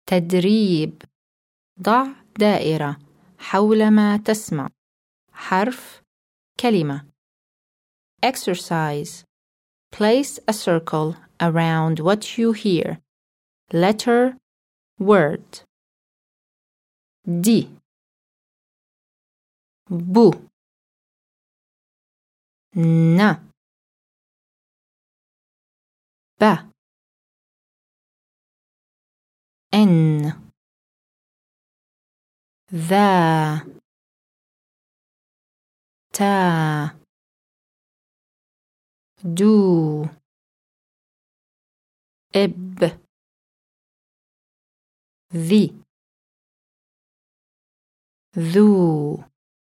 تدريب. ضع دائرة حول ما تسمع. حرف كلمة. Exercise. Place a circle around what you hear. Letter, word. دي بو ن ب إن ذا تا دو إب ذي ذو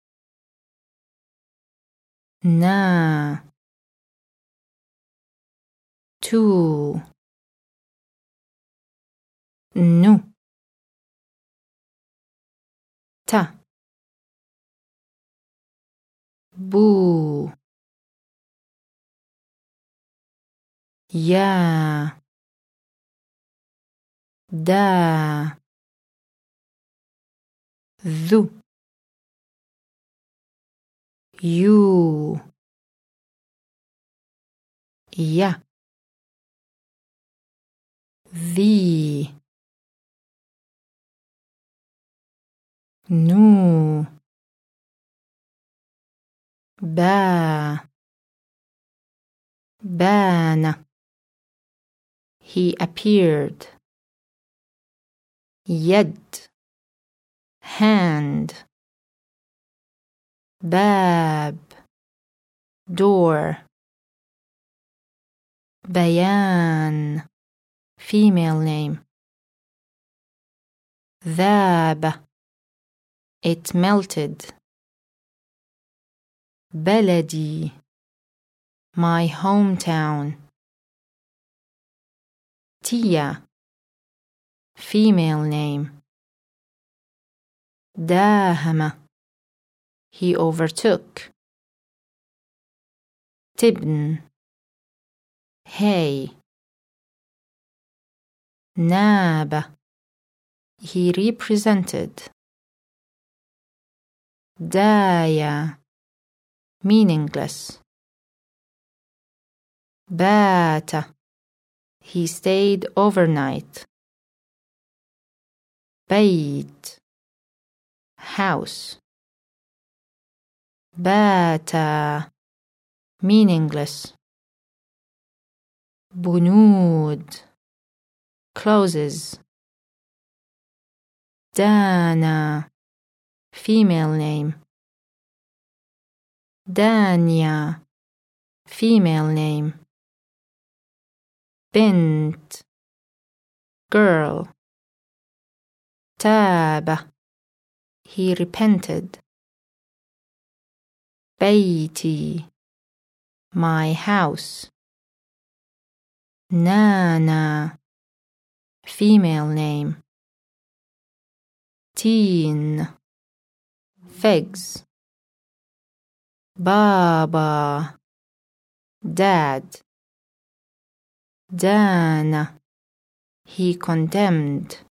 نا تو نو تا بو يا دا ذو يو يا ذي نو با بان. He appeared. يد hand. باب door. بيان female name. ذاب it melted. بلدي my hometown. تيا female name. داهم he overtook. تبن hay. ناب he represented. دايا meaningless. بات he stayed overnight. بيت house. باتا meaningless. بنود closes. دانا female name. دانيا female name. بنت girl. تاب he repented. بيتي my house. نانا female name. تين figs. بابا dad. دانا he condemned.